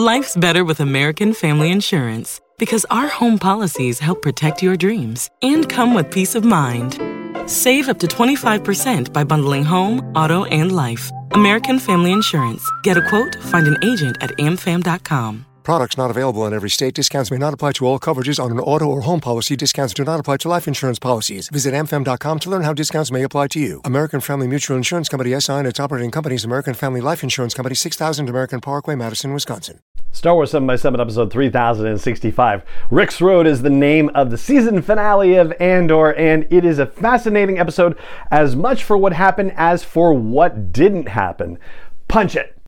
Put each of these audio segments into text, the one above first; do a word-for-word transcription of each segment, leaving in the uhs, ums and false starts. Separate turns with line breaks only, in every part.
Life's better with American Family Insurance because our home policies help protect your dreams and come with peace of mind. Save up to twenty-five percent by bundling home, auto, and life. American Family Insurance. Get a quote, find an agent at a m fam dot com.
Products not available in every state. Discounts may not apply to all coverages on an auto or home policy. Discounts do not apply to life insurance policies. Visit a m fam dot com to learn how discounts may apply to you. American Family Mutual Insurance Company, S I and its operating companies, American Family Life Insurance Company, six thousand American Parkway, Madison, Wisconsin.
Star Wars seven by seven, episode three thousand sixty-five. Rix Road is the name of the season finale of Andor, and it is a fascinating episode as much for what happened as for what didn't happen. Punch it!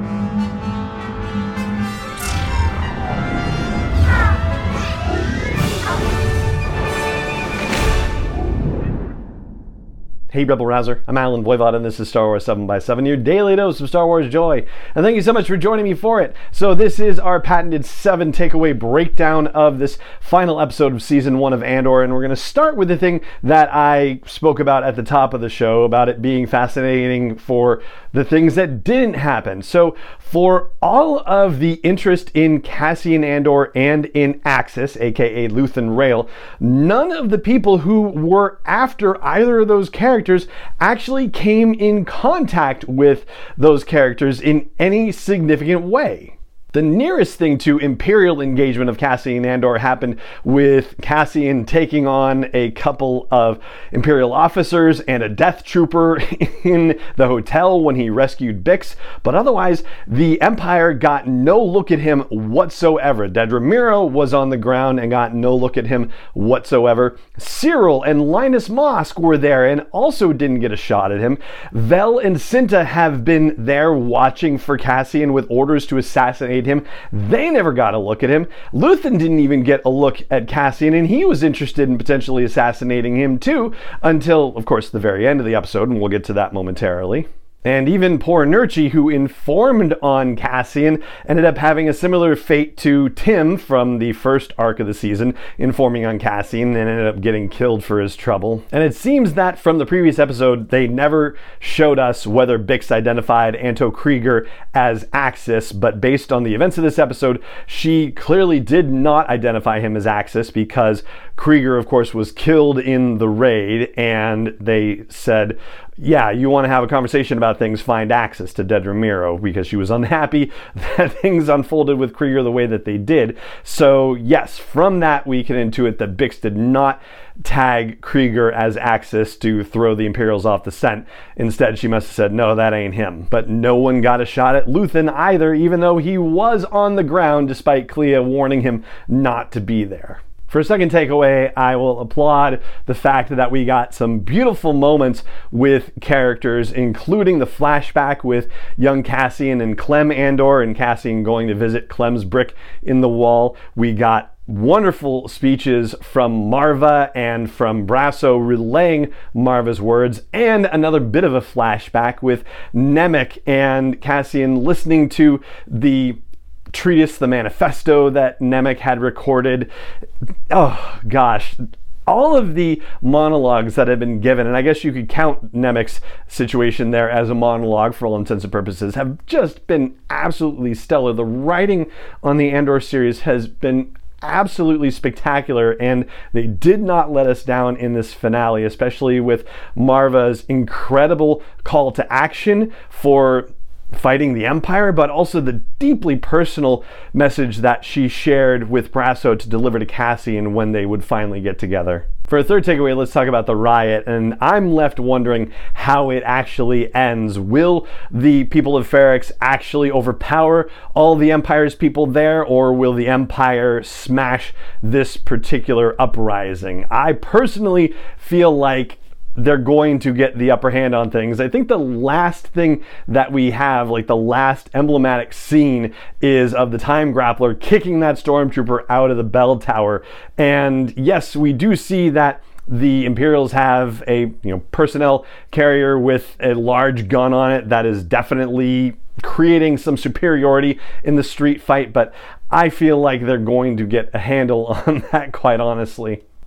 Hey Rebel Rouser, I'm Alan Voivod and this is Star Wars seven by seven, your daily dose of Star Wars joy. And thank you so much for joining me for it. So this is our patented seven takeaway breakdown of this final episode of season one of Andor, and we're going to start with the thing that I spoke about at the top of the show, about it being fascinating for the things that didn't happen. So for all of the interest in Cassian Andor and in Axis, aka Luthen Rael, none of the people who were after either of those characters actually came in contact with those characters in any significant way. The nearest thing to Imperial engagement of Cassian Andor happened with Cassian taking on a couple of Imperial officers and a Death Trooper in the hotel when he rescued Bix, but otherwise the Empire got no look at him whatsoever. Dedra Meero was on the ground and got no look at him whatsoever. Syril and Linus Mosk were there and also didn't get a shot at him. Vel and Cinta have been there watching for Cassian with orders to assassinate him. They never got a look at him. Luthen didn't even get a look at Cassian, and he was interested in potentially assassinating him too, until, of course, the very end of the episode, and we'll get to that momentarily. And even poor Nurchi, who informed on Cassian, ended up having a similar fate to Tim from the first arc of the season, informing on Cassian and ended up getting killed for his trouble. And it seems that from the previous episode, they never showed us whether Bix identified Anto Kreegyr as Axis, but based on the events of this episode, she clearly did not identify him as Axis because Kreegyr, of course, was killed in the raid, and they said, yeah, you want to have a conversation about things, find Axis to Dedra Meero, because she was unhappy that things unfolded with Kreegyr the way that they did. So yes, from that we can intuit that Bix did not tag Kreegyr as Axis to throw the Imperials off the scent. Instead, she must have said, no, that ain't him. But no one got a shot at Luthen either, even though he was on the ground despite Clea warning him not to be there. For a second takeaway, I will applaud the fact that we got some beautiful moments with characters, including the flashback with young Cassian and Clem Andor, and Cassian going to visit Clem's brick in the wall. We got wonderful speeches from Marva and from Brasso relaying Marva's words, and another bit of a flashback with Nemik and Cassian listening to the treatise, the manifesto that Nemik had recorded. Oh gosh, all of the monologues that have been given, and I guess you could count Nemik's situation there as a monologue for all intents and purposes, have just been absolutely stellar. The writing on the Andor series has been absolutely spectacular, and they did not let us down in this finale, especially with Marva's incredible call to action for fighting the Empire, but also the deeply personal message that she shared with Brasso to deliver to Cassian when they would finally get together. For a third takeaway, let's talk about the riot, and I'm left wondering how it actually ends. Will the people of Ferrix actually overpower all the Empire's people there, or will the Empire smash this particular uprising? I personally feel like they're going to get the upper hand on things. I think the last thing that we have, like the last emblematic scene, is of the Time Grappler kicking that stormtrooper out of the bell tower. And yes, we do see that the Imperials have a you know personnel carrier with a large gun on it that is definitely creating some superiority in the street fight, but I feel like they're going to get a handle on that, quite honestly.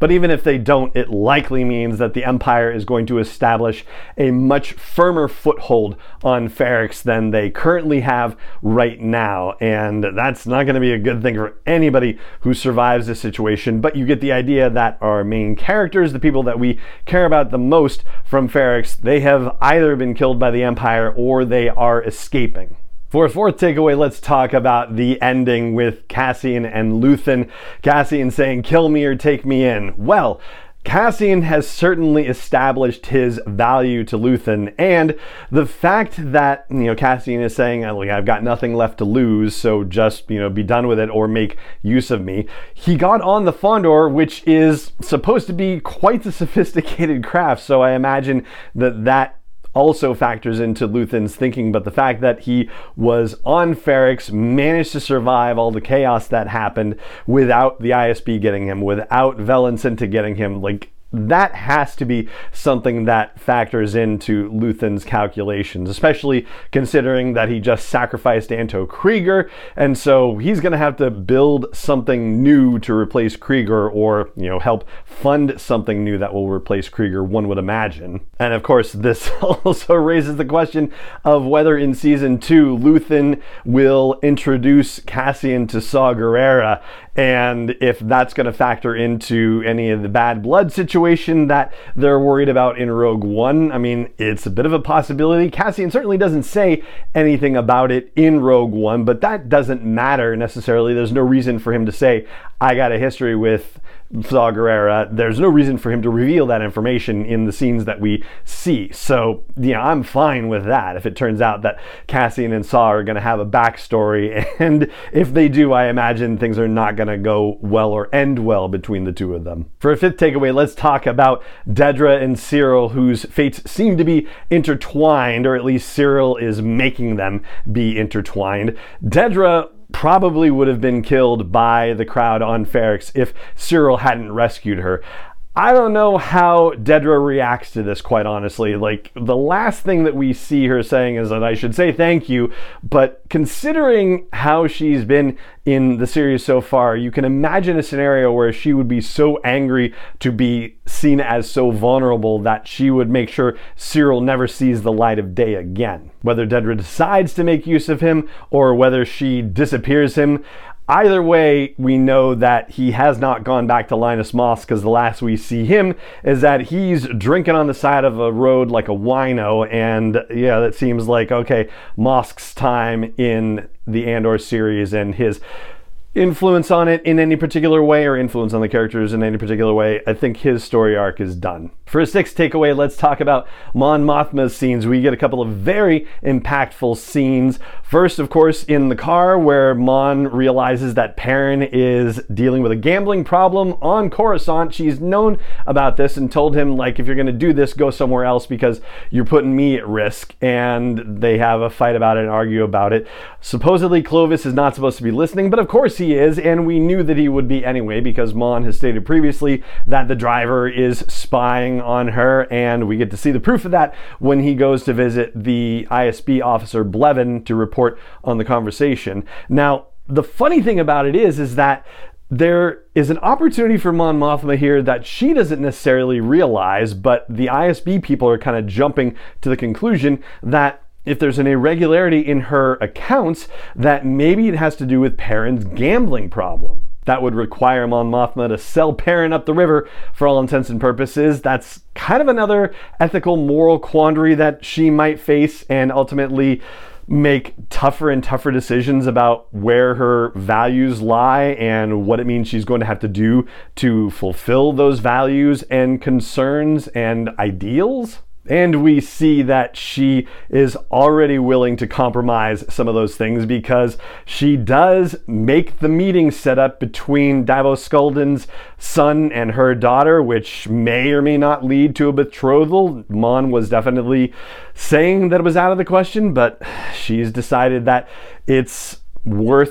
But even if they don't, it likely means that the Empire is going to establish a much firmer foothold on Ferrix than they currently have right now. And that's not going to be a good thing for anybody who survives this situation. But you get the idea that our main characters, the people that we care about the most from Ferrix, they have either been killed by the Empire or they are escaping. For a fourth takeaway, let's talk about the ending with Cassian and Luthen. Cassian saying, "Kill me or take me in." Well, Cassian has certainly established his value to Luthen, and the fact that, you know, Cassian is saying, like, I've got nothing left to lose, so just, you know, be done with it or make use of me. He got on the Fondor, which is supposed to be quite a sophisticated craft, so I imagine that that also factors into Luthen's thinking. But the fact that he was on Ferrix, managed to survive all the chaos that happened without the I S B getting him, without Velen Cinta getting him, like, that has to be something that factors into Luthen's calculations, especially considering that he just sacrificed Anto Kreegyr, and so he's going to have to build something new to replace Kreegyr, or, you know, help fund something new that will replace Kreegyr, one would imagine. And of course, this also raises the question of whether in season two Luthen will introduce Cassian to Saw Gerrera, and if that's going to factor into any of the bad blood situation that they're worried about in Rogue One. I mean, it's a bit of a possibility. Cassian certainly doesn't say anything about it in Rogue One, but that doesn't matter necessarily. There's no reason for him to say, I got a history with Saw Gerrera. There's no reason for him to reveal that information in the scenes that we see. So, you know, I'm fine with that if it turns out that Cassian and Saw are going to have a backstory, and if they do, I imagine things are not going to go well or end well between the two of them. For a fifth takeaway, let's talk about Dedra and Syril, whose fates seem to be intertwined, or at least Syril is making them be intertwined. Dedra probably would have been killed by the crowd on Ferrix if Syril hadn't rescued her. I don't know how Dedra reacts to this, quite honestly. Like, the last thing that we see her saying is that I should say thank you, but considering how she's been in the series so far, you can imagine a scenario where she would be so angry to be seen as so vulnerable that she would make sure Syril never sees the light of day again. Whether Dedra decides to make use of him or whether she disappears him, either way, we know that he has not gone back to Linus Mosk, because the last we see him is that he's drinking on the side of a road like a wino, and yeah, that seems like, okay, Mosk's time in the Andor series and his influence on it in any particular way, or influence on the characters in any particular way, I think his story arc is done. For a sixth takeaway, let's talk about Mon Mothma's scenes. We get a couple of very impactful scenes. First, of course, in the car, where Mon realizes that Perrin is dealing with a gambling problem on Coruscant. She's known about this and told him, like, if you're going to do this, go somewhere else because you're putting me at risk. And they have a fight about it and argue about it. Supposedly, Clovis is not supposed to be listening, but of course he is, and we knew that he would be anyway, because Mon has stated previously that the driver is spying on her, and we get to see the proof of that when he goes to visit the I S B officer Blevin to report on the conversation. Now, the funny thing about it is, is that there is an opportunity for Mon Mothma here that she doesn't necessarily realize, but the I S B people are kind of jumping to the conclusion that if there's an irregularity in her accounts, that maybe it has to do with Perrin's gambling problem. That would require Mon Mothma to sell Perrin up the river for all intents and purposes. That's kind of another ethical, moral quandary that she might face, and ultimately make tougher and tougher decisions about where her values lie and what it means she's going to have to do to fulfill those values and concerns and ideals. And we see that she is already willing to compromise some of those things, because she does make the meeting set up between Davos Sculdun's son and her daughter, which may or may not lead to a betrothal. Mon was definitely saying that it was out of the question, but she's decided that it's worth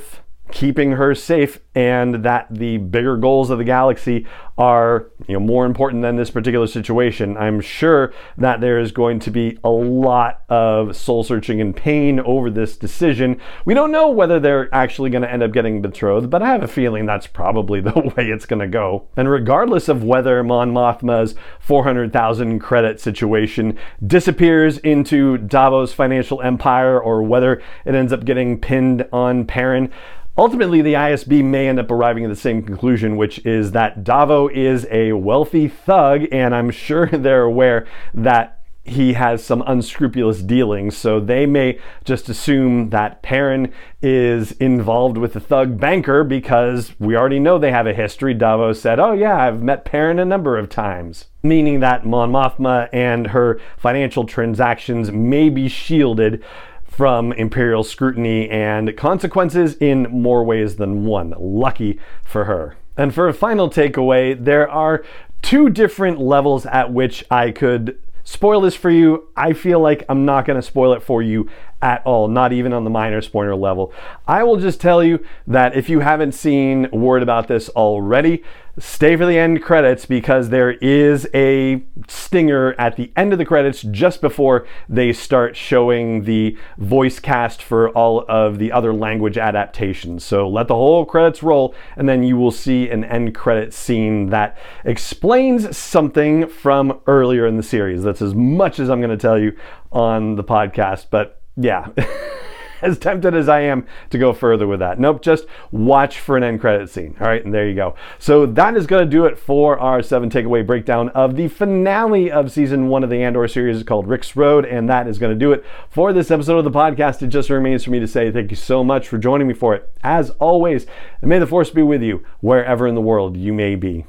keeping her safe, and that the bigger goals of the galaxy are, you know, more important than this particular situation. I'm sure that there is going to be a lot of soul searching and pain over this decision. We don't know whether they're actually going to end up getting betrothed, but I have a feeling that's probably the way it's going to go. And regardless of whether Mon Mothma's four hundred thousand credit situation disappears into Davos' financial empire, or whether it ends up getting pinned on Perrin, ultimately, the I S B may end up arriving at the same conclusion, which is that Davo is a wealthy thug, and I'm sure they're aware that he has some unscrupulous dealings, so they may just assume that Perrin is involved with the thug banker, because we already know they have a history. Davo said, oh yeah, I've met Perrin a number of times, meaning that Mon Mothma and her financial transactions may be shielded from Imperial scrutiny and consequences in more ways than one. Lucky for her. And for a final takeaway, there are two different levels at which I could spoil this for you. I feel like I'm not going to spoil it for you at all, not even on the minor spoiler level. I will just tell you that if you haven't seen word about this already, stay for the end credits, because there is a stinger at the end of the credits just before they start showing the voice cast for all of the other language adaptations. So let the whole credits roll, and then you will see an end credit scene that explains something from earlier in the series. That's as much as I'm going to tell you on the podcast, but yeah, as tempted as I am to go further with that. Nope, just watch for an end credit scene. All right, and there you go. So that is going to do it for our seven takeaway breakdown of the finale of season one of the Andor series called Rick's Road, and that is going to do it for this episode of the podcast. It just remains for me to say thank you so much for joining me for it, as always, and may the Force be with you wherever in the world you may be.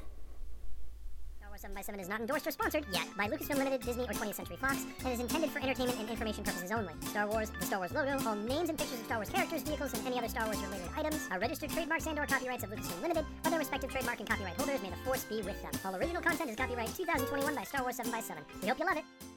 seven by seven is not endorsed or sponsored yet by Lucasfilm Limited, Disney, or twentieth Century Fox, and is intended for entertainment and information purposes only. Star Wars, the Star Wars logo, all names and pictures of Star Wars characters, vehicles, and any other Star Wars related items are registered trademarks and or copyrights of Lucasfilm Limited, or their respective trademark and copyright holders. May the Force be with them. All original content is copyright two thousand twenty-one by Star Wars seven by seven. We hope you love it.